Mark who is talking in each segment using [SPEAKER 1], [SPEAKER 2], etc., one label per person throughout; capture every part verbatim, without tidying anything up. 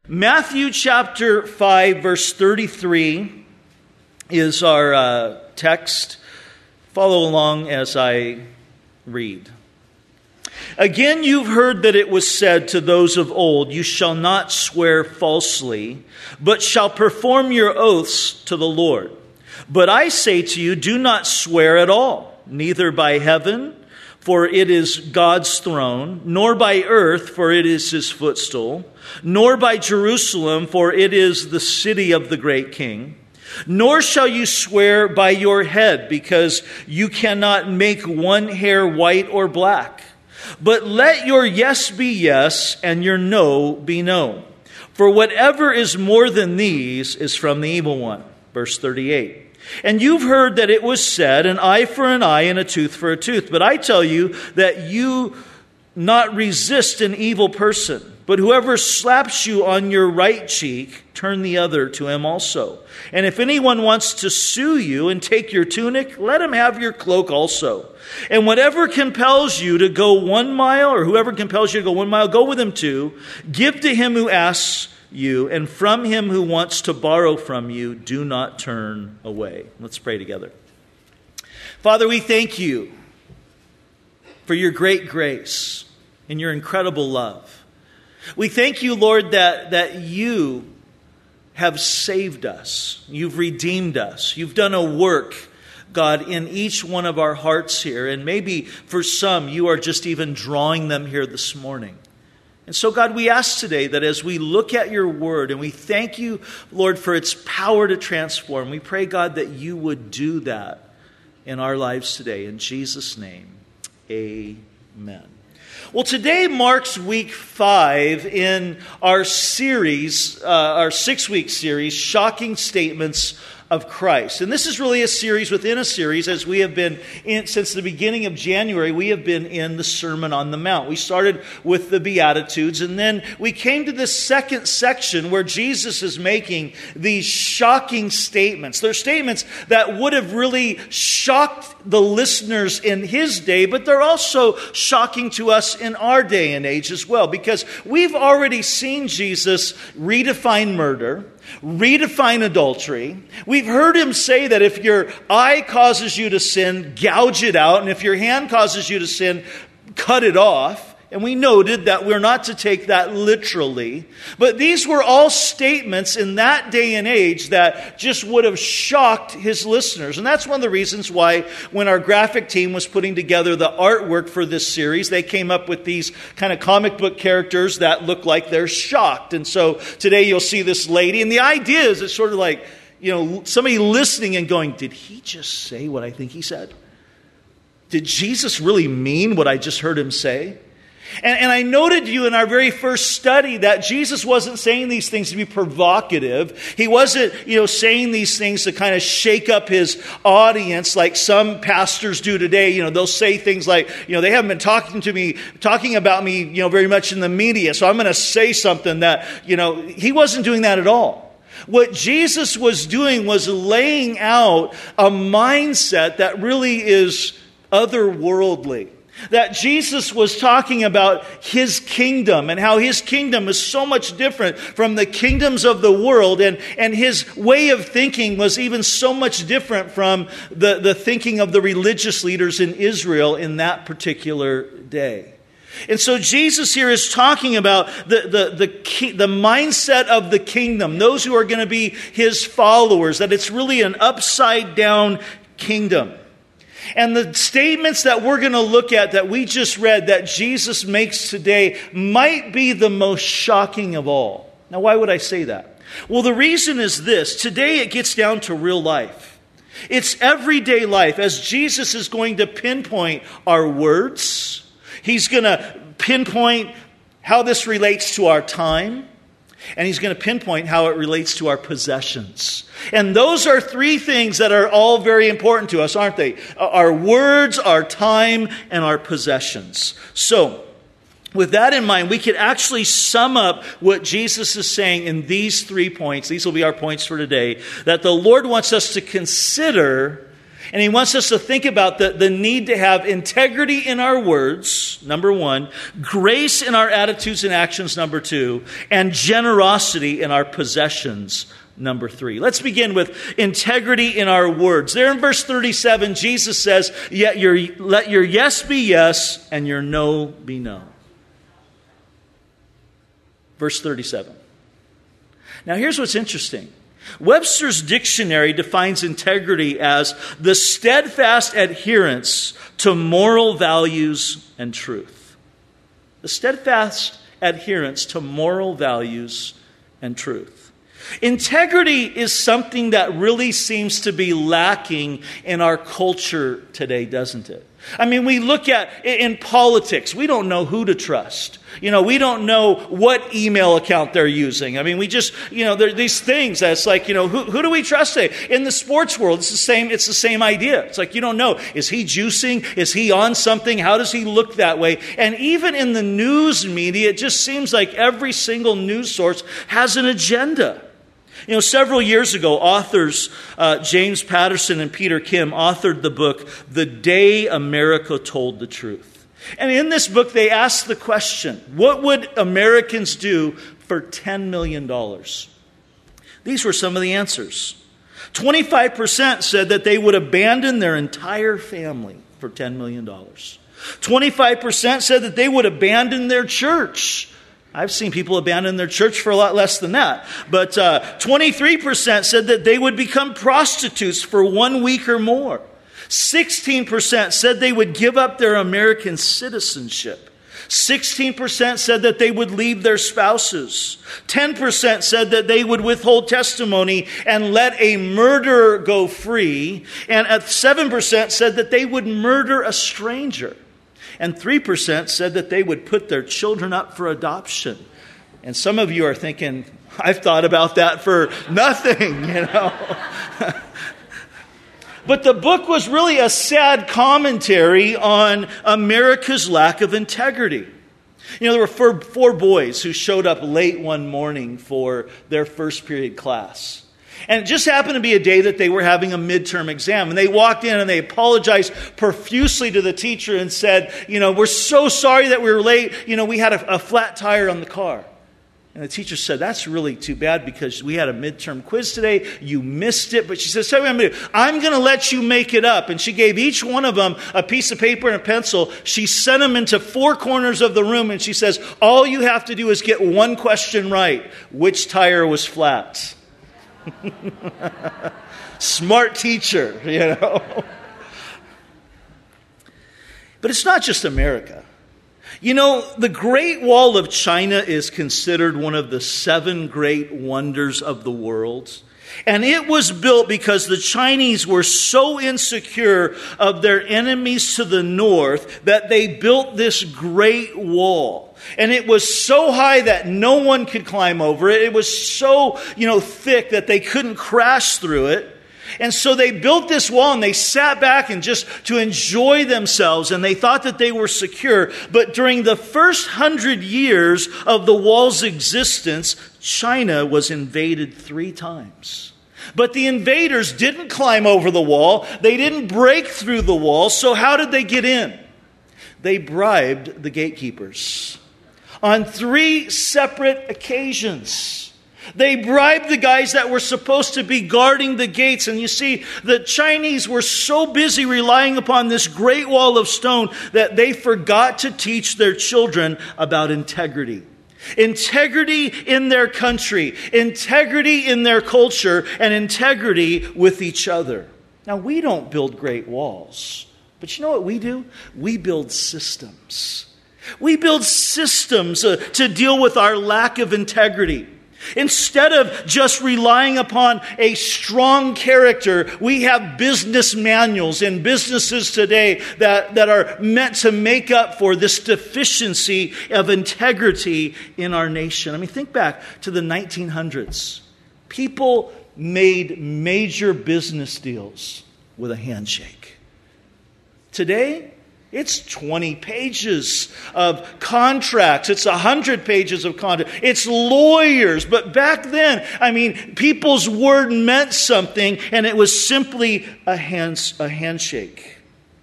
[SPEAKER 1] Matthew chapter five, verse thirty-three is our uh, text. Follow along as I read. Again, you've heard that it was said to those of old, you shall not swear falsely, but shall perform your oaths to the Lord. But I say to you, do not swear at all, neither by heaven, for it is God's throne, nor by earth, for it is his footstool, nor by Jerusalem, for it is the city of the great king. Nor shall you swear by your head, because you cannot make one hair white or black. But let your yes be yes, and your no be no. For whatever is more than these is from the evil one. Verse thirty-eight. And you've heard that it was said, an eye for an eye and a tooth for a tooth. But I tell you that you not resist an evil person. But whoever slaps you on your right cheek, turn the other to him also. And if anyone wants to sue you and take your tunic, let him have your cloak also. And whatever compels you to go one mile, or whoever compels you to go one mile, go with him too. Give to him who asks you, and from him who wants to borrow from you, do not turn away. Let's pray together. Father, we thank you for your great grace and your incredible love. We thank you, Lord, that, that you have saved us. You've redeemed us. You've done a work, God, in each one of our hearts here. And maybe for some, you are just even drawing them here this morning. And so, God, we ask today that as we look at your word, and we thank you, Lord, for its power to transform, we pray, God, that you would do that in our lives today. In Jesus' name, amen. Well, today marks week five in our series, uh, our six-week series, Shocking Statements of Christ. And this is really a series within a series, as we have been in, since the beginning of January, we have been in the Sermon on the Mount. We started with the Beatitudes, and then we came to this second section where Jesus is making these shocking statements. They're statements that would have really shocked the listeners in his day, but they're also shocking to us in our day and age as well, because we've already seen Jesus redefine murder, redefine adultery. We've heard him say that if your eye causes you to sin, gouge it out. And if your hand causes you to sin, cut it off. And we noted that we're not to take that literally. But these were all statements in that day and age that just would have shocked his listeners. And that's one of the reasons why when our graphic team was putting together the artwork for this series, they came up with these kind of comic book characters that look like they're shocked. And so today you'll see this lady. And the idea is it's sort of like, you know, somebody listening and going, did he just say what I think he said? Did Jesus really mean what I just heard him say? And, and I noted to you in our very first study that Jesus wasn't saying these things to be provocative. He wasn't, you know, saying these things to kind of shake up his audience like some pastors do today. You know, they'll say things like, you know, they haven't been talking to me, talking about me, you know, very much in the media, so I'm going to say something that, you know, he wasn't doing that at all. What Jesus was doing was laying out a mindset that really is otherworldly. That Jesus was talking about his kingdom and how his kingdom is so much different from the kingdoms of the world. And, and his way of thinking was even so much different from the, the thinking of the religious leaders in Israel in that particular day. And so Jesus here is talking about the, the, the, the mindset of the kingdom, those who are going to be his followers, that it's really an upside down kingdom. And the statements that we're going to look at that we just read that Jesus makes today might be the most shocking of all. Now, why would I say that? Well, the reason is this. Today it gets down to real life. It's everyday life as Jesus is going to pinpoint our words. He's going to pinpoint how this relates to our time. And he's going to pinpoint how it relates to our possessions. And those are three things that are all very important to us, aren't they? Our words, our time, and our possessions. So, with that in mind, we could actually sum up what Jesus is saying in these three points. These will be our points for today. That the Lord wants us to consider And he wants us to think about the, the need to have integrity in our words, number one, grace in our attitudes and actions, number two, and generosity in our possessions, number three. Let's begin with integrity in our words. There in verse thirty-seven, Jesus says, "Yet your, let your yes be yes and your no be no." Verse thirty-seven. Now here's what's interesting. Webster's dictionary defines integrity as the steadfast adherence to moral values and truth. The steadfast adherence to moral values and truth. Integrity is something that really seems to be lacking in our culture today, doesn't it? I mean, we look at, in politics, we don't know who to trust. You know, we don't know what email account they're using. I mean, we just, you know, there are these things that's like, you know, who, who do we trust today? In the sports world, it's the same, it's the same idea. It's like, you don't know. Is he juicing? Is he on something? How does he look that way? And even in the news media, it just seems like every single news source has an agenda. You know, several years ago, authors uh, James Patterson and Peter Kim authored the book, The Day America Told the Truth. And in this book, they asked the question, what would Americans do for ten million dollars? These were some of the answers. twenty-five percent said that they would abandon their entire family for ten million dollars. twenty-five percent said that they would abandon their church. I've seen people abandon their church for a lot less than that. But uh, twenty-three percent said that they would become prostitutes for one week or more. sixteen percent said they would give up their American citizenship. sixteen percent said that they would leave their spouses. ten percent said that they would withhold testimony and let a murderer go free. And seven percent said that they would murder a stranger. And three percent said that they would put their children up for adoption. And some of you are thinking, I've thought about that for nothing, you know. But the book was really a sad commentary on America's lack of integrity. You know, there were four, four boys who showed up late one morning for their first period class. And it just happened to be a day that they were having a midterm exam. And they walked in and they apologized profusely to the teacher and said, you know, we're so sorry that we were late. You know, we had a, a flat tire on the car. And the teacher said, that's really too bad because we had a midterm quiz today. You missed it. But she says, tell me what I'm going to do. I'm going to let you make it up. And she gave each one of them a piece of paper and a pencil. She sent them into four corners of the room. And she says, all you have to do is get one question right. Which tire was flat? Smart teacher, you know. But it's not just America. You know, the Great Wall of China is considered one of the seven great wonders of the world. And it was built because the Chinese were so insecure of their enemies to the north that they built this great wall. And it was so high that no one could climb over it. It was so, you know, thick that they couldn't crash through it. And so they built this wall and they sat back and just to enjoy themselves and they thought that they were secure. But during the first hundred years of the wall's existence, China was invaded three times. But the invaders didn't climb over the wall. They didn't break through the wall. So how did they get in? They bribed the gatekeepers. On three separate occasions. They bribed the guys that were supposed to be guarding the gates. And you see, the Chinese were so busy relying upon this great wall of stone that they forgot to teach their children about integrity. Integrity in their country, integrity in their culture, and integrity with each other. Now, we don't build great walls. But you know what we do? We build systems. We build systems uh, to deal with our lack of integrity. Instead of just relying upon a strong character, we have business manuals in businesses today that, that are meant to make up for this deficiency of integrity in our nation. I mean, think back to the nineteen hundreds. People made major business deals with a handshake. Today, It's twenty pages of contracts. It's one hundred pages of contracts. It's lawyers. But back then, I mean, people's word meant something, and it was simply a, hands, a handshake.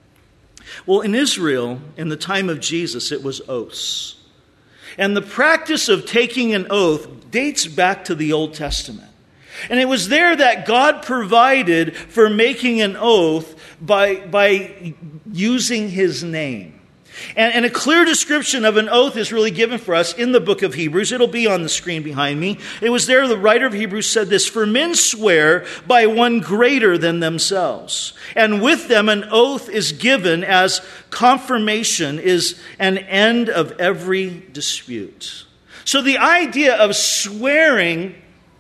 [SPEAKER 1] Well, in Israel, in the time of Jesus, it was oaths. And the practice of taking an oath dates back to the Old Testament. And it was there that God provided for making an oath by, by using His name. And, and a clear description of an oath is really given for us in the book of Hebrews. It'll be on the screen behind me. It was there the writer of Hebrews said this, "For men swear by one greater than themselves, and with them an oath is given as confirmation is an end of every dispute." So the idea of swearing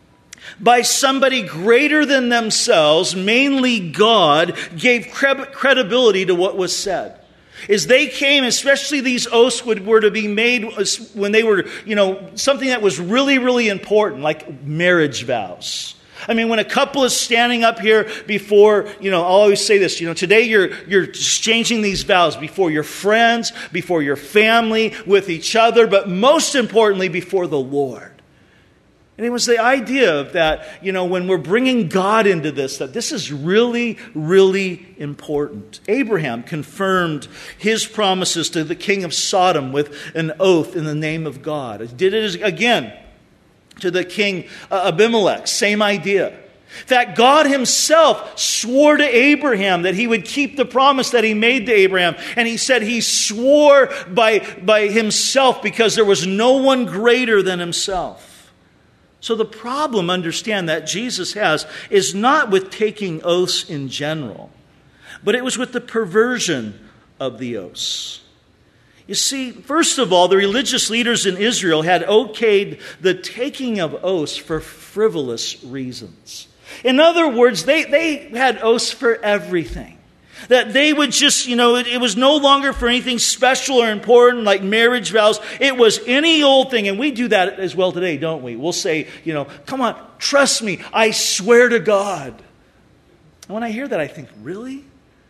[SPEAKER 1] by somebody greater than themselves, mainly God, gave credibility to what was said. As they came, especially these oaths would, were to be made when they were, you know, something that was really, really important, like marriage vows. I mean, when a couple is standing up here before, you know, I'll always say this, you know, today you're you're exchanging these vows before your friends, before your family, with each other, but most importantly, before the Lord. And it was the idea of that, you know, when we're bringing God into this, that this is really, really important. Abraham confirmed his promises to the king of Sodom with an oath in the name of God. He did it again to the king Abimelech, same idea. In fact, God Himself swore to Abraham that He would keep the promise that He made to Abraham. And He said He swore by, by Himself because there was no one greater than Himself. So the problem, understand, that Jesus has is not with taking oaths in general, but it was with the perversion of the oaths. You see, first of all, the religious leaders in Israel had okayed the taking of oaths for frivolous reasons. In other words, they, they had oaths for everything. That they would just, you know, it, it was no longer for anything special or important like marriage vows. It was any old thing. And we do that as well today, don't we? We'll say, you know, come on, trust me, I swear to God. And when I hear that, I think, really?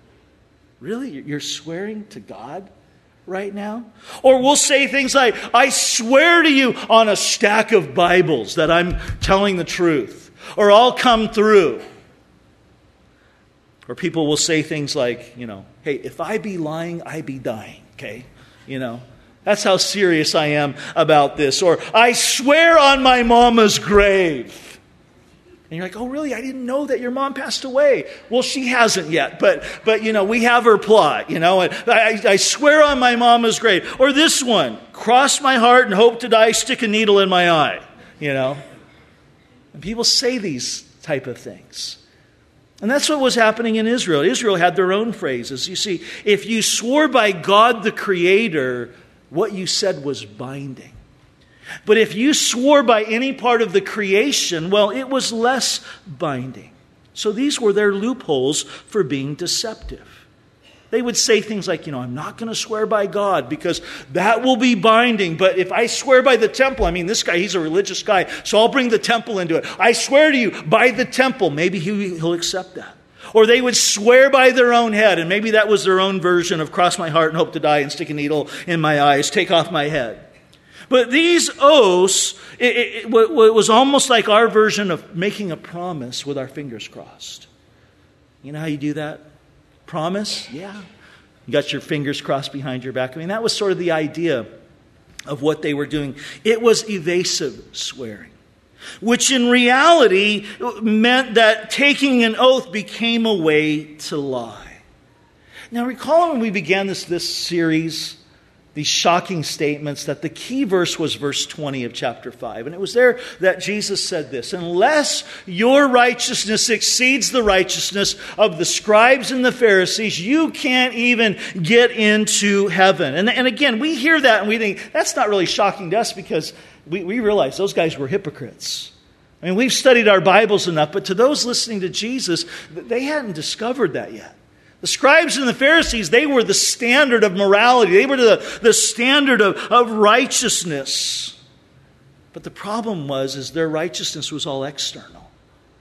[SPEAKER 1] Really? You're swearing to God right now? Or we'll say things like, I swear to you on a stack of Bibles that I'm telling the truth. Or I'll come through. Or people will say things like, you know, hey, if I be lying, I be dying, okay? You know, that's how serious I am about this. Or, I swear on my mama's grave. And you're like, oh, really? I didn't know that your mom passed away. Well, she hasn't yet, but, but you know, we have her plot, you know. And I, I swear on my mama's grave. Or this one, cross my heart and hope to die, stick a needle in my eye, you know. And people say these type of things. And that's what was happening in Israel. Israel had their own phrases. You see, if you swore by God the Creator, what you said was binding. But if you swore by any part of the creation, well, it was less binding. So these were their loopholes for being deceptive. They would say things like, you know, I'm not going to swear by God because that will be binding. But if I swear by the temple, I mean, this guy, he's a religious guy, so I'll bring the temple into it. I swear to you, by the temple, maybe he, he'll accept that. Or they would swear by their own head, and maybe that was their own version of cross my heart and hope to die and stick a needle in my eyes, take off my head. But these oaths, it, it, it was almost like our version of making a promise with our fingers crossed. You know how you do that? Promise? Yeah. You got your fingers crossed behind your back. I mean, that was sort of the idea of what they were doing. It was evasive swearing, which in reality meant that taking an oath became a way to lie. Now, recall when we began this, this series, these shocking statements, that the key verse was verse twenty of chapter five. And it was there that Jesus said this, unless your righteousness exceeds the righteousness of the scribes and the Pharisees, you can't even get into heaven. And, and again, we hear that and we think, that's not really shocking to us because we, we realize those guys were hypocrites. I mean, we've studied our Bibles enough, but to those listening to Jesus, they hadn't discovered that yet. The scribes and the Pharisees, they were the standard of morality. They were the, the standard of, of righteousness. But the problem was, is their righteousness was all external.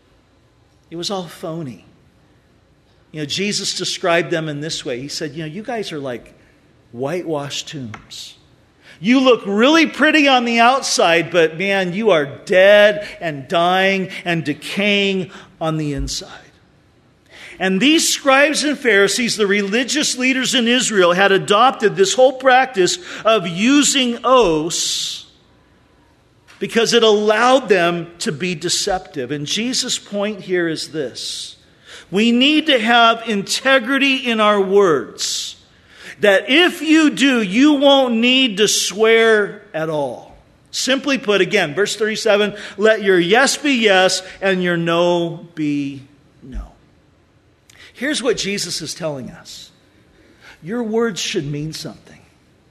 [SPEAKER 1] It was all phony. You know, Jesus described them in this way. He said, you know, you guys are like whitewashed tombs. You look really pretty on the outside, but man, you are dead and dying and decaying on the inside. And these scribes and Pharisees, the religious leaders in Israel, had adopted this whole practice of using oaths because it allowed them to be deceptive. And Jesus' point here is this: we need to have integrity in our words. That if you do, you won't need to swear at all. Simply put, again, verse thirty-seven, let your yes be yes and your no be no. Here's what Jesus is telling us. Your words should mean something.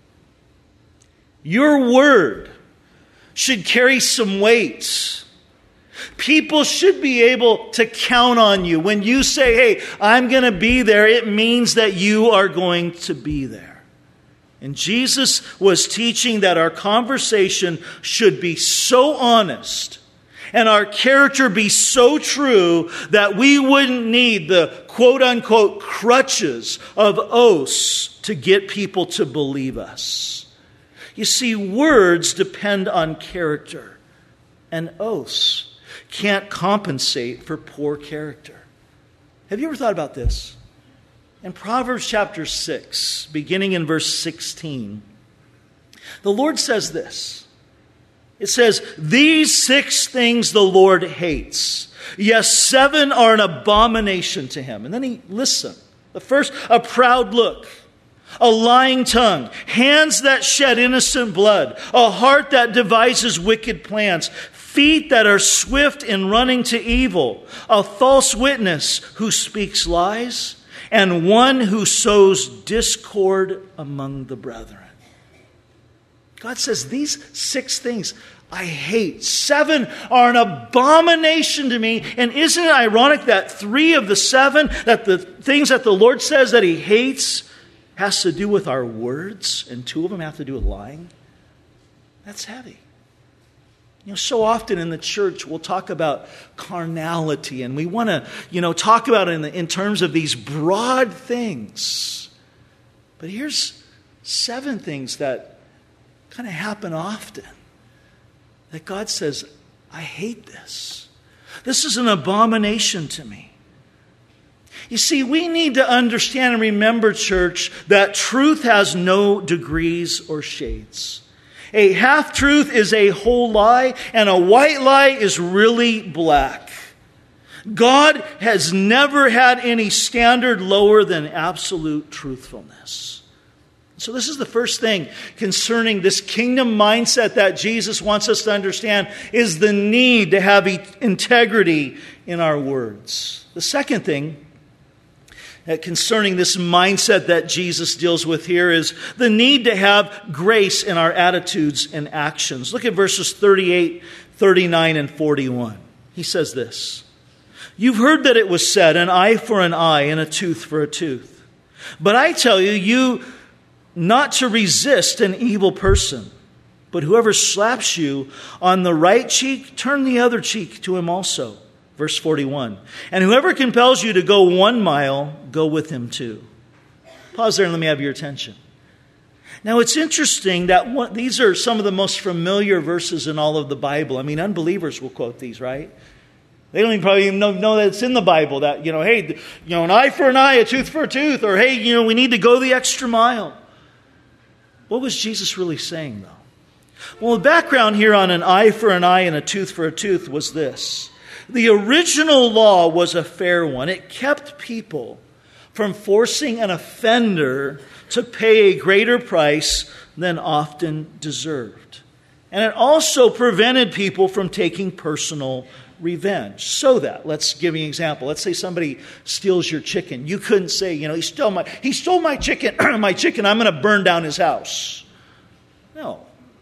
[SPEAKER 1] Your word should carry some weight. People should be able to count on you. When you say, hey, I'm going to be there, it means that you are going to be there. And Jesus was teaching that our conversation should be so honest and our character be so true that we wouldn't need the quote-unquote crutches of oaths to get people to believe us. You see, words depend on character, and oaths can't compensate for poor character. Have you ever thought about this? In Proverbs chapter six, beginning in verse sixteen, the Lord says this. It says, these six things the Lord hates. Yes, seven are an abomination to him. And then he lists them. The first, a proud look, a lying tongue, hands that shed innocent blood, a heart that devises wicked plans, feet that are swift in running to evil, a false witness who speaks lies, and one who sows discord among the brethren. God says these six things I hate. Seven are an abomination to me. And isn't it ironic that three of the seven, that the things that the Lord says that he hates, has to do with our words, and two of them have to do with lying? That's heavy. You know, so often in the church we'll talk about carnality, and we want to, you know, talk about it in, the, in terms of these broad things. But here's seven things that kind of happen often that God says, I hate this. This is an abomination to me. You see, we need to understand and remember, church, that truth has no degrees or shades. A half-truth is a whole lie, and a white lie is really black. God has never had any standard lower than absolute truthfulness. So this is the first thing concerning this kingdom mindset that Jesus wants us to understand, is the need to have integrity in our words. The second thing concerning this mindset that Jesus deals with here is the need to have grace in our attitudes and actions. Look at verses thirty-eight, thirty-nine, and forty-one. He says this: you've heard that it was said, an eye for an eye and a tooth for a tooth. But I tell you, you not to resist an evil person. But whoever slaps you on the right cheek, turn the other cheek to him also. Verse forty-one. And whoever compels you to go one mile, go with him too. Pause there and let me have your attention. Now it's interesting that one, these are some of the most familiar verses in all of the Bible. I mean, unbelievers will quote these, right? They don't even probably even know, know that it's in the Bible. That, you know, hey, you know, an eye for an eye, a tooth for a tooth. Or hey, you know, we need to go the extra mile. What was Jesus really saying, though? Well, the background here on an eye for an eye and a tooth for a tooth was this. The original law was a fair one. It kept people from forcing an offender to pay a greater price than often deserved. And it also prevented people from taking personal revenge. So that, let's give you an example. Let's say somebody steals your chicken. You couldn't say, you know, he stole my he stole my chicken, my chicken, I'm going to burn down his house. No.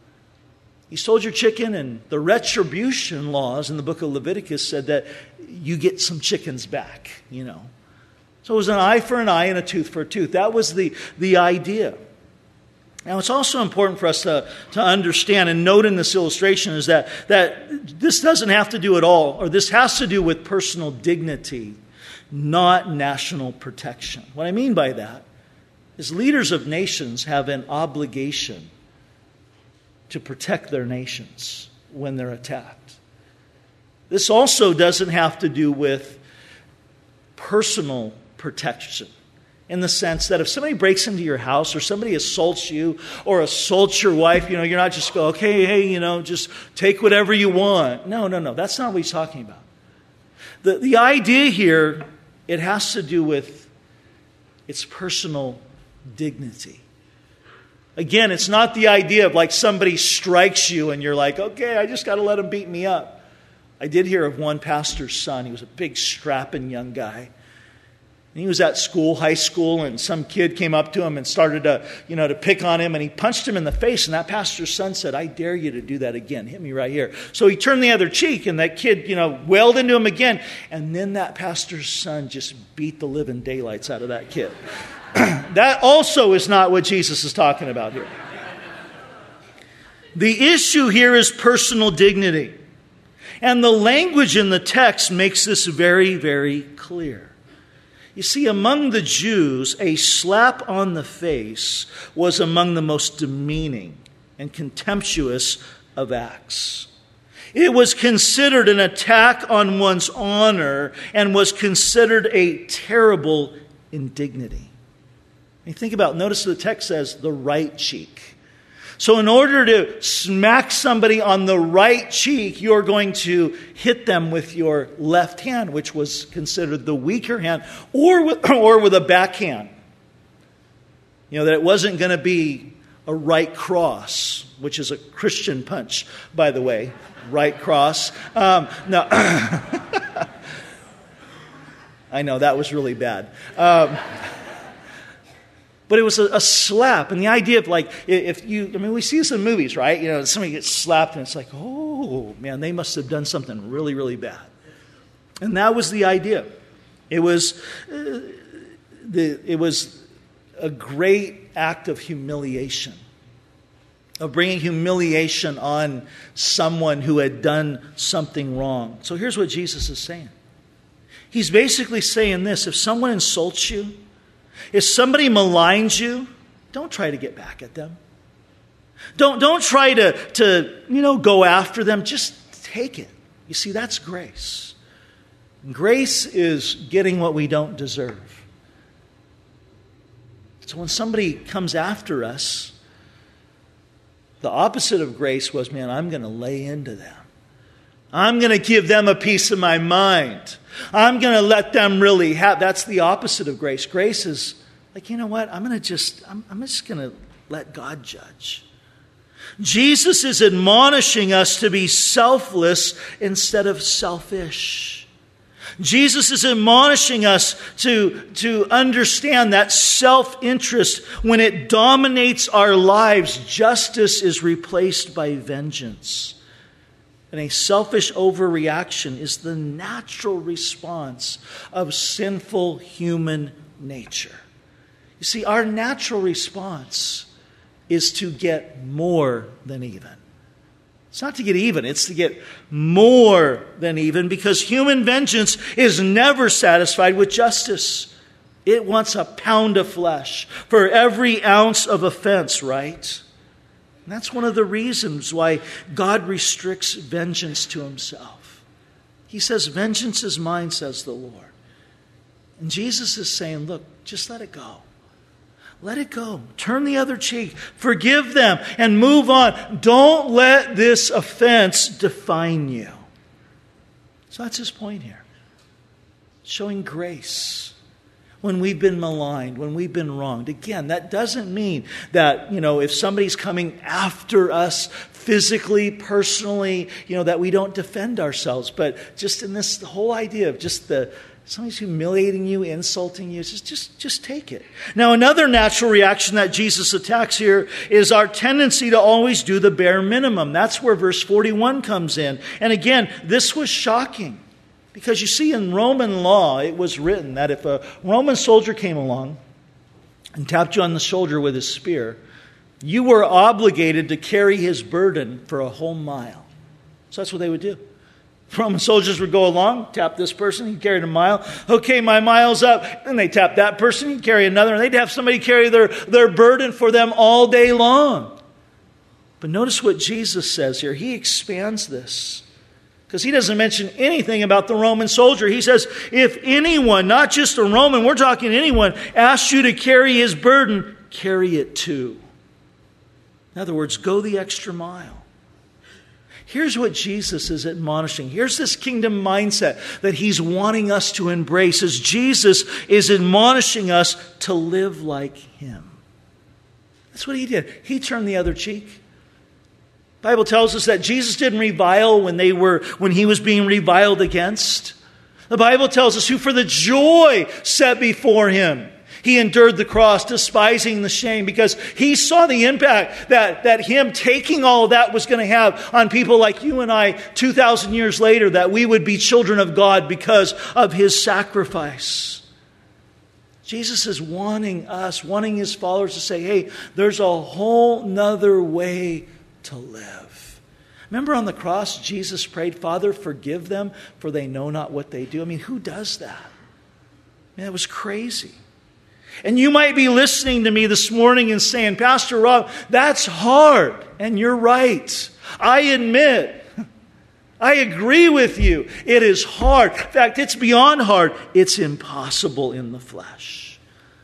[SPEAKER 1] He stole your chicken, and the retribution laws in the book of Leviticus said that you get some chickens back, you know. So it was an eye for an eye and a tooth for a tooth. That was the, the idea. Now, it's also important for us to, to understand and note in this illustration is that, that this doesn't have to do at all, or this has to do with personal dignity, not national protection. What I mean by that is leaders of nations have an obligation to protect their nations when they're attacked. This also doesn't have to do with personal protection, in the sense that if somebody breaks into your house or somebody assaults you or assaults your wife, you know, you're not just go, okay, hey, you know, just take whatever you want. No, no, no. That's not what he's talking about. The, the idea here, it has to do with its personal dignity. Again, it's not the idea of like somebody strikes you and you're like, okay, I just got to let him beat me up. I did hear of one pastor's son. He was a big, strapping young guy. And he was at school, high school, and some kid came up to him and started to, you know, to pick on him, and he punched him in the face, and that pastor's son said, I dare you to do that again. Hit me right here. So he turned the other cheek, and that kid, you know, wailed into him again, and then that pastor's son just beat the living daylights out of that kid. That also is not what Jesus is talking about here. The issue here is personal dignity. And the language in the text makes this very, very clear. You see, among the Jews, a slap on the face was among the most demeaning and contemptuous of acts. It was considered an attack on one's honor and was considered a terrible indignity. And you think about, notice the text says the right cheek. So in order to smack somebody on the right cheek, you're going to hit them with your left hand, which was considered the weaker hand, or with, or with a backhand. You know, that it wasn't going to be a right cross, which is a Christian punch, by the way. Right cross. Um, no. I know, that was really bad. Um But it was a, a slap. And the idea of like, if you, I mean, we see this in movies, right? You know, somebody gets slapped and it's like, oh, man, they must have done something really, really bad. And that was the idea. It was, uh, the, it was a great act of humiliation, of bringing humiliation on someone who had done something wrong. So here's what Jesus is saying. He's basically saying this: if someone insults you, if somebody maligns you, don't try to get back at them. Don't, don't try to, to, you know, go after them. Just take it. You see, that's grace. Grace is getting what we don't deserve. So when somebody comes after us, the opposite of grace was, man, I'm going to lay into them. I'm going to give them a piece of my mind. I'm going to let them really have. That's the opposite of grace. Grace is like, you know what? I'm going to just, I'm, I'm just going to let God judge. Jesus is admonishing us to be selfless instead of selfish. Jesus is admonishing us to, to understand that self-interest, when it dominates our lives, justice is replaced by vengeance. And a selfish overreaction is the natural response of sinful human nature. You see, our natural response is to get more than even. It's not to get even, it's to get more than even, because human vengeance is never satisfied with justice. It wants a pound of flesh for every ounce of offense, right? And that's one of the reasons why God restricts vengeance to himself. He says, vengeance is mine, says the Lord. And Jesus is saying, look, just let it go. Let it go. Turn the other cheek. Forgive them and move on. Don't let this offense define you. So that's his point here. Showing grace when we've been maligned, when we've been wronged. Again, that doesn't mean that, you know, if somebody's coming after us physically, personally, you know, that we don't defend ourselves. But just in this, the whole idea of just the, somebody's humiliating you, insulting you, just, just, just take it. Now, another natural reaction that Jesus attacks here is our tendency to always do the bare minimum. That's where verse forty-one comes in. And again, this was shocking. Because you see, in Roman law, it was written that if a Roman soldier came along and tapped you on the shoulder with his spear, you were obligated to carry his burden for a whole mile. So that's what they would do. Roman soldiers would go along, tap this person, he carried a mile. Okay, my mile's up. And they tap that person, he'd carry another. And they'd have somebody carry their, their burden for them all day long. But notice what Jesus says here. He expands this. Because he doesn't mention anything about the Roman soldier. He says, if anyone, not just a Roman, we're talking anyone, asks you to carry his burden, carry it too. In other words, go the extra mile. Here's what Jesus is admonishing. Here's this kingdom mindset that he's wanting us to embrace as Jesus is admonishing us to live like him. That's what he did. He turned the other cheek. The Bible tells us that Jesus didn't revile when they were when he was being reviled against. The Bible tells us who for the joy set before him, he endured the cross, despising the shame, because he saw the impact that, that him taking all of that was going to have on people like you and I two thousand years later, that we would be children of God because of his sacrifice. Jesus is wanting us, wanting his followers to say, hey, there's a whole nother way to live. Remember on the cross, Jesus prayed, Father, forgive them, for they know not what they do. I mean, who does that? Man, it was crazy. And you might be listening to me this morning and saying, Pastor Rob, that's hard. And you're right. I admit, I agree with you. It is hard. In fact, it's beyond hard. It's impossible in the flesh.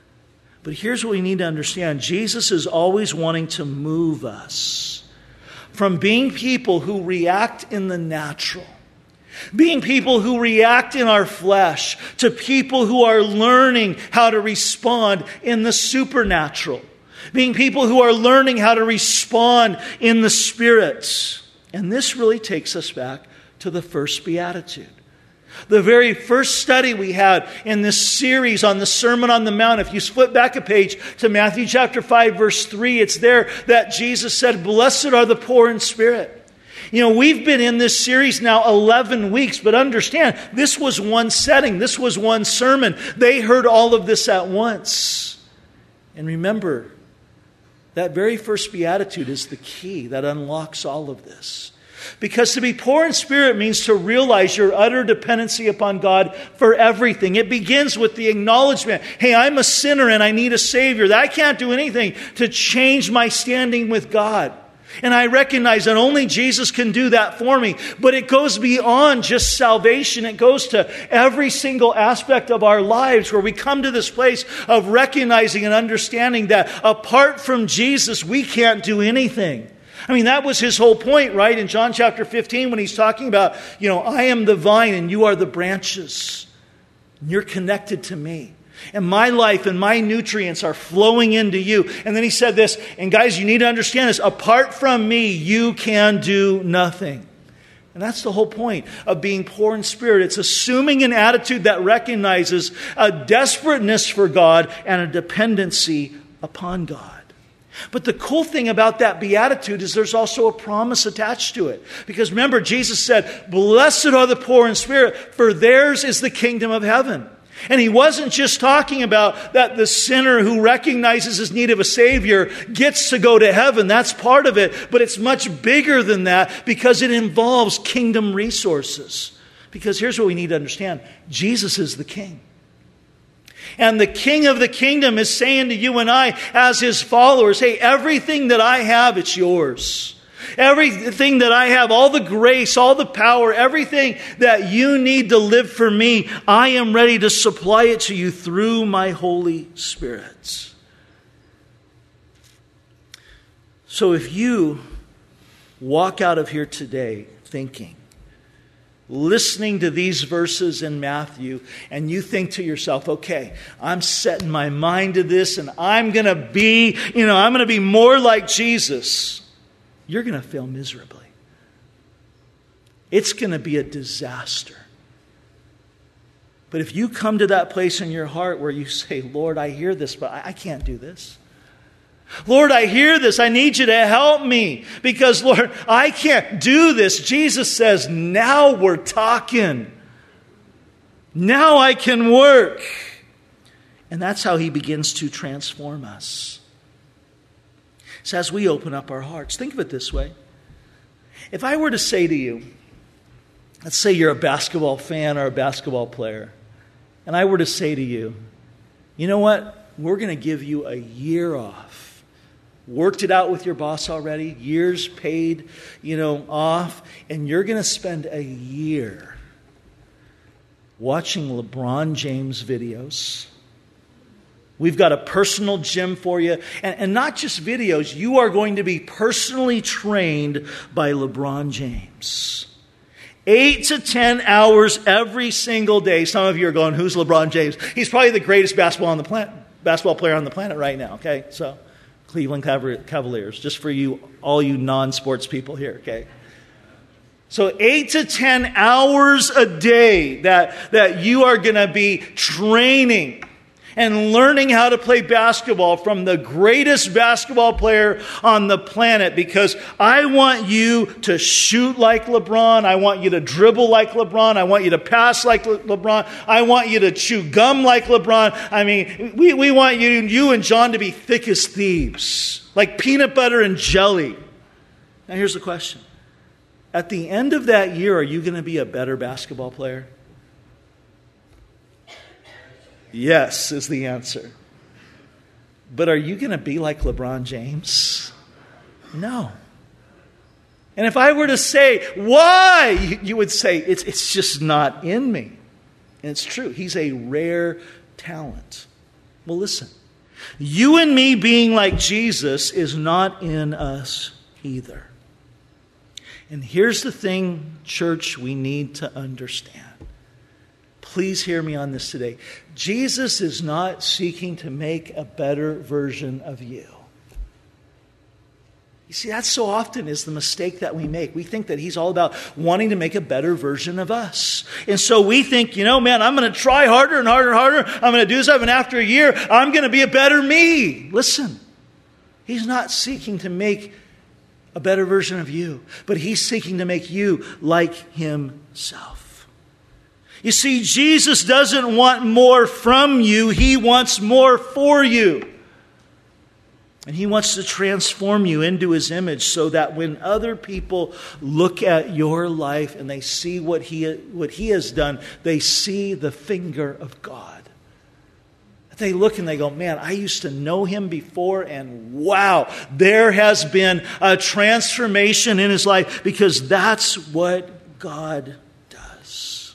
[SPEAKER 1] But here's what we need to understand. Jesus is always wanting to move us from being people who react in the natural, being people who react in our flesh, to people who are learning how to respond in the supernatural, being people who are learning how to respond in the Spirit. And this really takes us back to the first beatitude. The very first study we had in this series on the Sermon on the Mount, if you flip back a page to Matthew chapter five, verse three, it's there that Jesus said, blessed are the poor in spirit. You know, we've been in this series now eleven weeks, but understand, this was one setting. This was one sermon. They heard all of this at once. And remember, that very first beatitude is the key that unlocks all of this. Because to be poor in spirit means to realize your utter dependency upon God for everything. It begins with the acknowledgement, hey, I'm a sinner and I need a Savior. That I can't do anything to change my standing with God. And I recognize that only Jesus can do that for me. But it goes beyond just salvation. It goes to every single aspect of our lives where we come to this place of recognizing and understanding that apart from Jesus, we can't do anything. I mean, that was his whole point, right? In John chapter fifteen, when he's talking about, you know, I am the vine and you are the branches. And you're connected to me. And my life and my nutrients are flowing into you. And then he said this, and guys, you need to understand this. Apart from me, you can do nothing. And that's the whole point of being poor in spirit. It's assuming an attitude that recognizes a desperateness for God and a dependency upon God. But the cool thing about that beatitude is there's also a promise attached to it. Because remember, Jesus said, blessed are the poor in spirit, for theirs is the kingdom of heaven. And he wasn't just talking about that the sinner who recognizes his need of a Savior gets to go to heaven. That's part of it. But it's much bigger than that because it involves kingdom resources. Because here's what we need to understand. Jesus is the King. And the King of the kingdom is saying to you and I as his followers, hey, everything that I have, it's yours. Everything that I have, all the grace, all the power, everything that you need to live for me, I am ready to supply it to you through my Holy Spirit. So if you walk out of here today thinking, listening to these verses in Matthew, and you think to yourself, okay, I'm setting my mind to this and I'm going to be, you know, I'm going to be more like Jesus, you're going to fail miserably. It's going to be a disaster. But if you come to that place in your heart where you say, Lord, I hear this, but I can't do this. Lord, I hear this. I need you to help me because, Lord, I can't do this. Jesus says, now we're talking. Now I can work. And that's how he begins to transform us. So as we open up our hearts, think of it this way. If I were to say to you, let's say you're a basketball fan or a basketball player, and I were to say to you, you know what? We're going to give you a year off. Worked it out with your boss already, years paid, you know, off, and you're going to spend a year watching LeBron James videos. We've got a personal gym for you. And, and not just videos, you are going to be personally trained by LeBron James. Eight to ten hours every single day. Some of you are going, who's LeBron James? He's probably the greatest basketball on the planet, basketball player on the planet right now, okay? So, Cleveland Cavaliers, just for you, all you non-sports people here, okay? So eight to ten hours a day that, that you are going to be training and learning how to play basketball from the greatest basketball player on the planet, because I want you to shoot like LeBron. I want you to dribble like LeBron. I want you to pass like Le- LeBron. I want you to chew gum like LeBron. I mean, we, we want you, you and John to be thick as thieves, like peanut butter and jelly. Now here's the question. At the end of that year, are you going to be a better basketball player? Yes, is the answer. But are you going to be like LeBron James? No. And if I were to say, why? You would say, it's, it's just not in me. And it's true. He's a rare talent. Well, listen. You and me being like Jesus is not in us either. And here's the thing, church, we need to understand. Please hear me on this today. Jesus is not seeking to make a better version of you. You see, that so often is the mistake that we make. We think that he's all about wanting to make a better version of us. And so we think, you know, man, I'm going to try harder and harder and harder. I'm going to do something. After a year, I'm going to be a better me. Listen, he's not seeking to make a better version of you, but he's seeking to make you like himself. You see, Jesus doesn't want more from you. He wants more for you. And he wants to transform you into his image so that when other people look at your life and they see what he, what he has done, they see the finger of God. They look and they go, man, I used to know him before, and wow, there has been a transformation in his life, because that's what God does.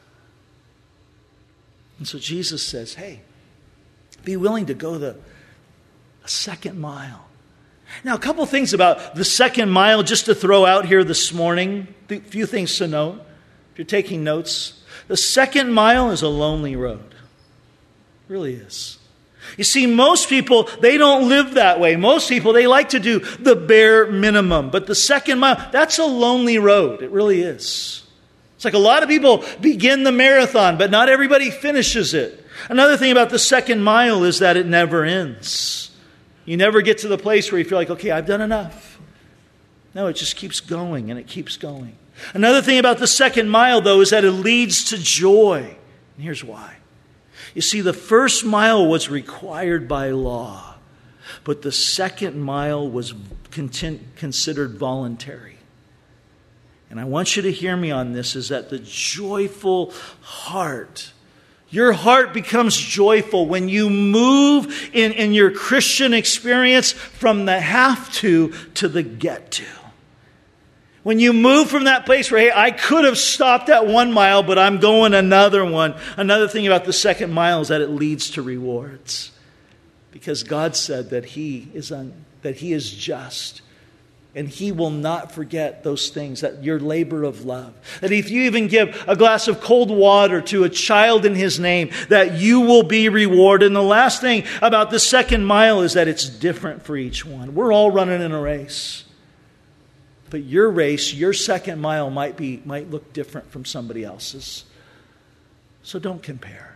[SPEAKER 1] And so Jesus says, hey, be willing to go the a second mile. Now, a couple things about the second mile just to throw out here this morning. A few things to note. If you're taking notes, the second mile is a lonely road. It really is. You see, most people, they don't live that way. Most people, they like to do the bare minimum. But the second mile, that's a lonely road. It really is. It's like a lot of people begin the marathon, but not everybody finishes it. Another thing about the second mile is that it never ends. You never get to the place where you feel like, okay, I've done enough. No, it just keeps going and it keeps going. Another thing about the second mile, though, is that it leads to joy. And here's why. You see, the first mile was required by law, but the second mile was considered voluntary. And I want you to hear me on this, is that the joyful heart, your heart becomes joyful when you move in, in your Christian experience from the have to to the get to. When you move from that place where, hey, I could have stopped at one mile, but I'm going another one. Another thing about the second mile is that it leads to rewards. Because God said that He is un, that He is just. And He will not forget those things, that your labor of love. That if you even give a glass of cold water to a child in His name, that you will be rewarded. And the last thing about the second mile is that it's different for each one. We're all running in a race. But your race, your second mile might be might look different from somebody else's. So don't compare.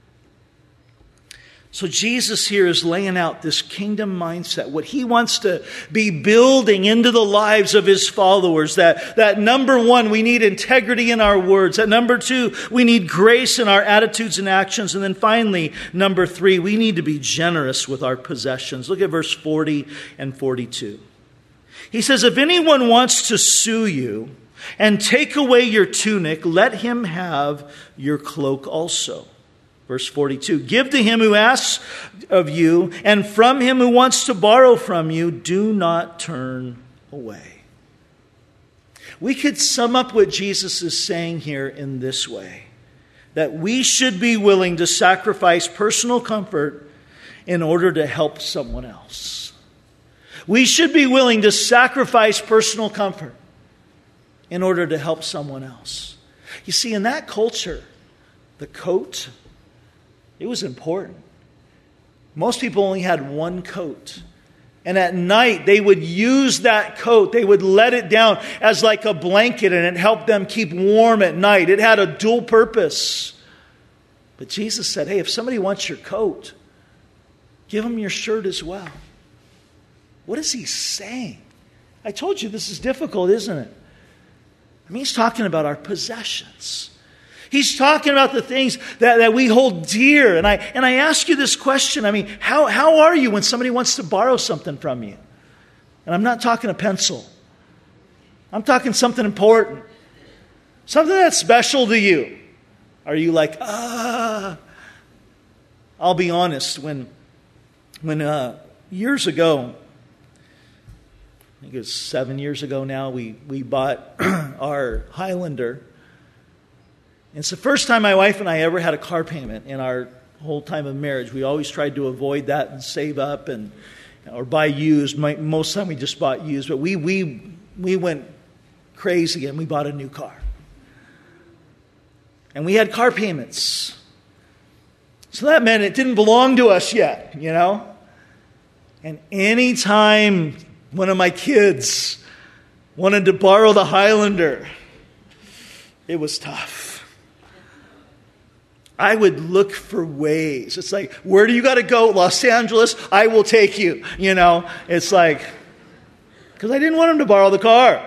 [SPEAKER 1] So Jesus here is laying out this kingdom mindset, what He wants to be building into the lives of His followers. That, that number one, we need integrity in our words. That number two, we need grace in our attitudes and actions. And then finally, number three, we need to be generous with our possessions. Look at verse forty and forty-two. He says, if anyone wants to sue you, And take away your tunic, let him have your cloak also. Verse forty-two, give to him who asks of you, and from him who wants to borrow from you, do not turn away. We could sum up what Jesus is saying here in this way, that we should be willing to sacrifice personal comfort in order to help someone else. We should be willing to sacrifice personal comfort in order to help someone else. You see, in that culture, the coat, it was important. Most people only had one coat. And at night, they would use that coat. They would let it down as like a blanket, and it helped them keep warm at night. It had a dual purpose. But Jesus said, hey, if somebody wants your coat, give them your shirt as well. What is he saying? I told you this is difficult, isn't it? I mean, he's talking about our possessions. He's talking about the things that, that we hold dear. And I and I ask you this question. I mean, how, how are you when somebody wants to borrow something from you? And I'm not talking a pencil. I'm talking something important. Something that's special to you. Are you like, ah? I'll be honest. When, when uh, years ago, I think it was seven years ago now, we, we bought our Highlander. It's the first time my wife and I ever had a car payment in our whole time of marriage. We always tried to avoid that and save up and or buy used. My, most of the time we just bought used, but we we we went crazy and we bought a new car. And we had car payments. So that meant it didn't belong to us yet, you know? And anytime one of my kids wanted to borrow the Highlander, it was tough. I would look for ways. It's like, where do you got to go? Los Angeles, I will take you. You know, it's like, because I didn't want him to borrow the car.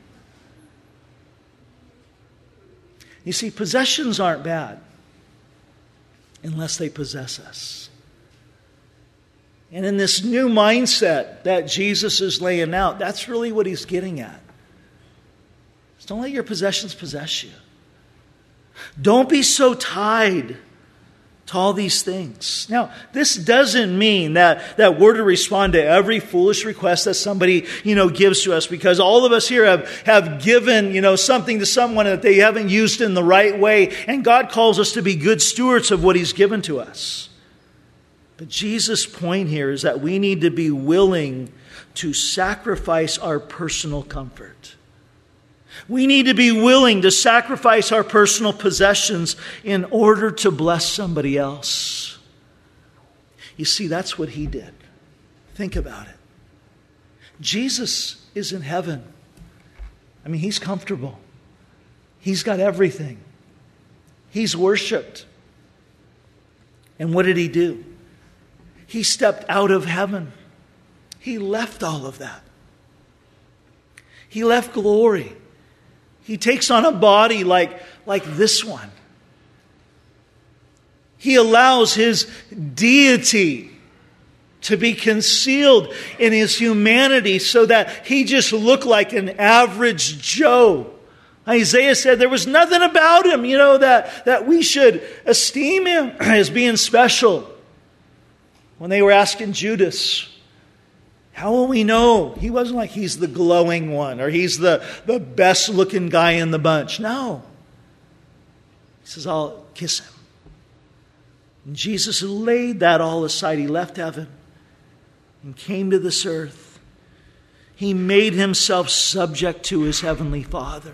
[SPEAKER 1] You see, possessions aren't bad unless they possess us. And in this new mindset that Jesus is laying out, that's really what he's getting at. Just don't let your possessions possess you. Don't be so tied to all these things. Now, this doesn't mean that, that we're to respond to every foolish request that somebody, you know, gives to us, because all of us here have, have given, you know, something to someone that they haven't used in the right way, and God calls us to be good stewards of what he's given to us. But Jesus' point here is that we need to be willing to sacrifice our personal comfort. We need to be willing to sacrifice our personal possessions in order to bless somebody else. You see, that's what he did. Think about it. Jesus is in heaven. I mean, he's comfortable. He's got everything. He's worshiped. And what did he do? He stepped out of heaven. He left all of that. He left glory. He takes on a body like, like this one. He allows his deity to be concealed in his humanity so that he just looked like an average Joe. Isaiah said there was nothing about him, you know, that, that we should esteem him as being special. When they were asking Judas, how will we know? He wasn't like he's the glowing one or he's the, the best looking guy in the bunch. No. He says, I'll kiss him. And Jesus laid that all aside. He left heaven and came to this earth. He made himself subject to his heavenly Father.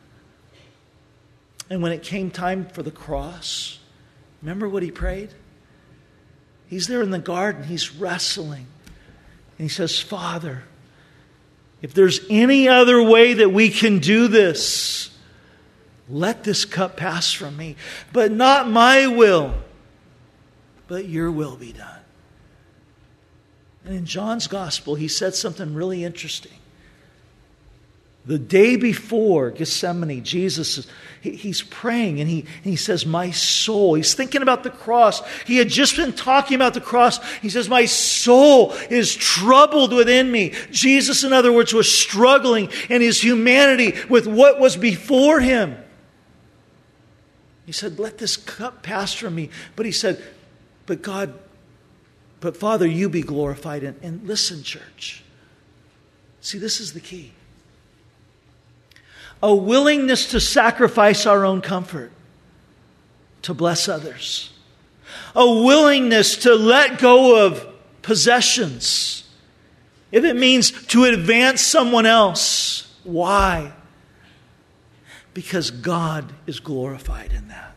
[SPEAKER 1] And when it came time for the cross, remember what he prayed? He's there in the garden. He's wrestling. And he says, Father, if there's any other way that we can do this, let this cup pass from me. But not my will, but your will be done. And in John's gospel, he said something really interesting. The day before Gethsemane, Jesus is He, he's praying and he, and he says, my soul. He's thinking about the cross. He had just been talking about the cross. He says, my soul is troubled within me. Jesus, in other words, was struggling in his humanity with what was before him. He said, let this cup pass from me. But he said, but God, but Father, you be glorified. And, and listen, church. See, this is the key. A willingness to sacrifice our own comfort to bless others. A willingness to let go of possessions if it means to advance someone else. Why? Because God is glorified in that.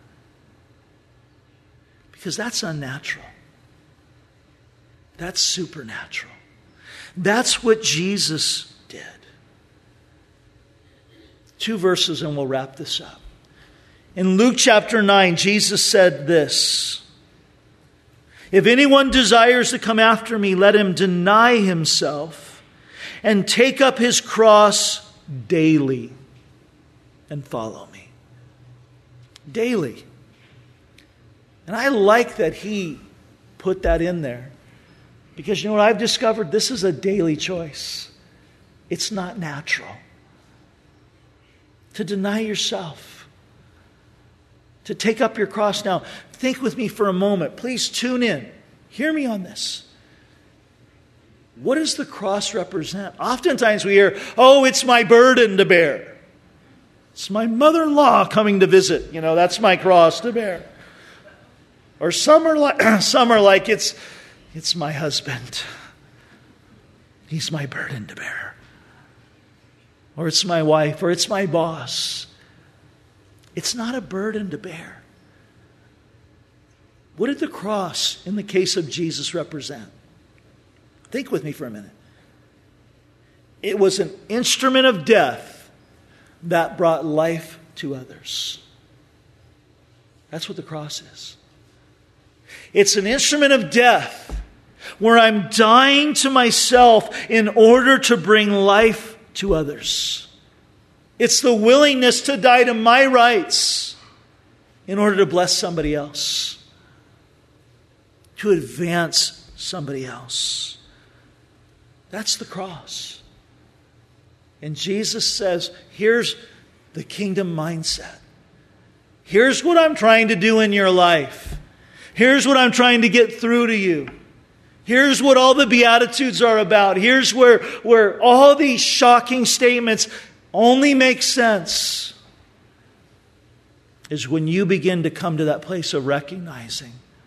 [SPEAKER 1] Because that's unnatural. That's supernatural. That's what Jesus did. Two verses and we'll wrap this up. In Luke chapter nine, Jesus said this: if anyone desires to come after me, let him deny himself and take up his cross daily and follow me. Daily. And I like that he put that in there. Because you know what I've discovered? This is a daily choice. It's not natural. To deny yourself. To take up your cross. Now, think with me for a moment. Please tune in. Hear me on this. What does the cross represent? Oftentimes we hear, oh, it's my burden to bear. It's my mother-in-law coming to visit. You know, that's my cross to bear. Or some are like, some are like it's, it's my husband. He's my burden to bear. Or it's my wife, or it's my boss. It's not a burden to bear. What did the cross, in the case of Jesus, represent? Think with me for a minute. It was an instrument of death that brought life to others. That's what the cross is. It's an instrument of death where I'm dying to myself in order to bring life to others. It's the willingness to die to my rights in order to bless somebody else, to advance somebody else. That's the cross. And Jesus says, here's the kingdom mindset. Here's what I'm trying to do in your life. Here's what I'm trying to get through to you. Here's what all the Beatitudes are about. Here's where, where all these shocking statements only make sense. Is when you begin to come to that place of recognizing,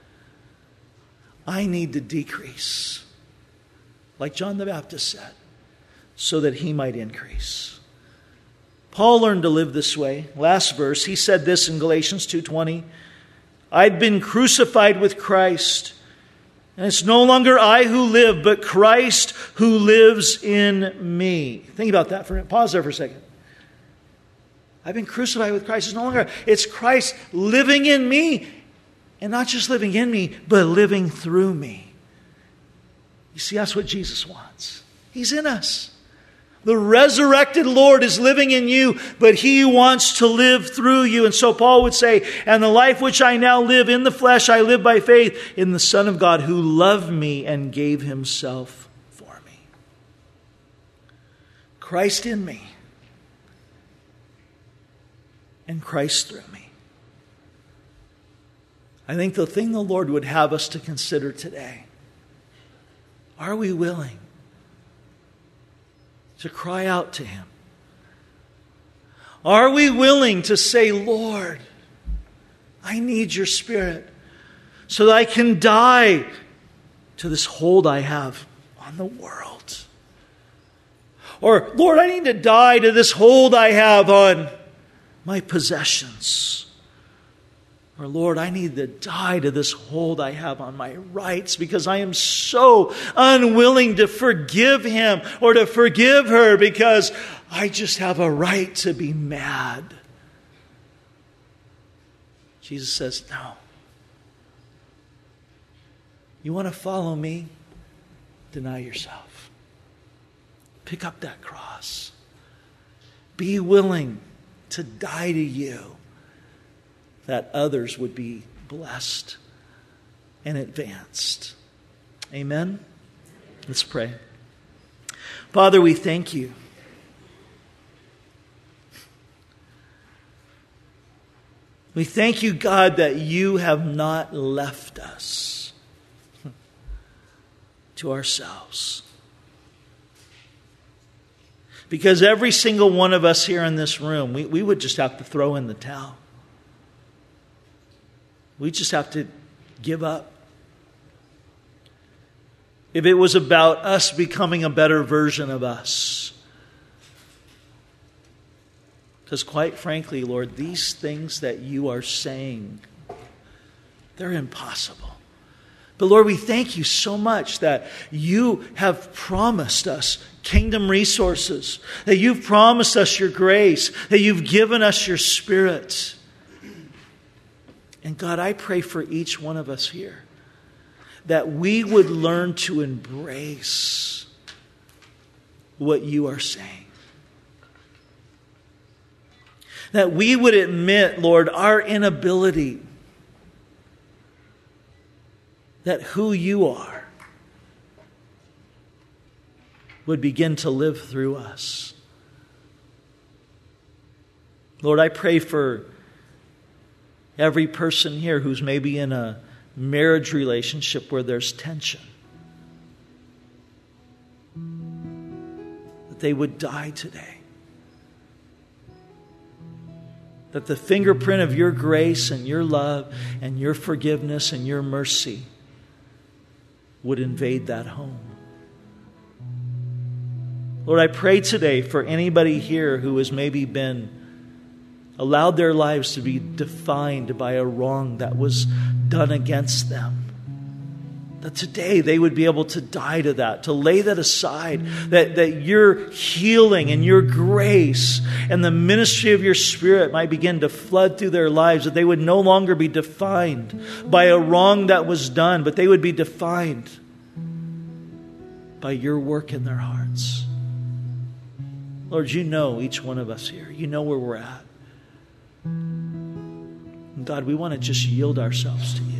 [SPEAKER 1] I need to decrease, like John the Baptist said, so that he might increase. Paul learned to live this way. Last verse, he said this in Galatians two twenty. I've been crucified with Christ. And it's no longer I who live, but Christ who lives in me. Think about that for a minute. Pause there for a second. I've been crucified with Christ. It's no longer, it's Christ living in me. And not just living in me, but living through me. You see, that's what Jesus wants. He's in us. The resurrected Lord is living in you, but He wants to live through you. And so Paul would say, and the life which I now live in the flesh, I live by faith in the Son of God who loved me and gave Himself for me. Christ in me and Christ through me. I think the thing the Lord would have us to consider today, are we willing to cry out to Him? Are we willing to say, Lord, I need your Spirit so that I can die to this hold I have on the world? Or, Lord, I need to die to this hold I have on my possessions. Or, Lord, I need to die to this hold I have on my rights because I am so unwilling to forgive him or to forgive her because I just have a right to be mad. Jesus says, no. You want to follow me? Deny yourself. Pick up that cross be willing to die to you, that others would be blessed and advanced. Amen? Let's pray. Father, we thank you. We thank you, God, that you have not left us to ourselves. Because every single one of us here in this room, we, we would just have to throw in the towel. We just have to give up. If it was about us becoming a better version of us. Because quite frankly, Lord, these things that you are saying, they're impossible. But Lord, we thank you so much that you have promised us kingdom resources, that you've promised us your grace, that you've given us your Spirit. And God, I pray for each one of us here that we would learn to embrace what you are saying. That we would admit, Lord, our inability, that who you are would begin to live through us. Lord, I pray for every person here who's maybe in a marriage relationship where there's tension, that they would die today. That the fingerprint of your grace and your love and your forgiveness and your mercy would invade that home. Lord, I pray today for anybody here who has maybe been allowed their lives to be defined by a wrong that was done against them. That today they would be able to die to that, to lay that aside, that, that your healing and your grace and the ministry of your Spirit might begin to flood through their lives, that they would no longer be defined by a wrong that was done, but they would be defined by your work in their hearts. Lord, you know each one of us here. You know where we're at. And God, we want to just yield ourselves to you.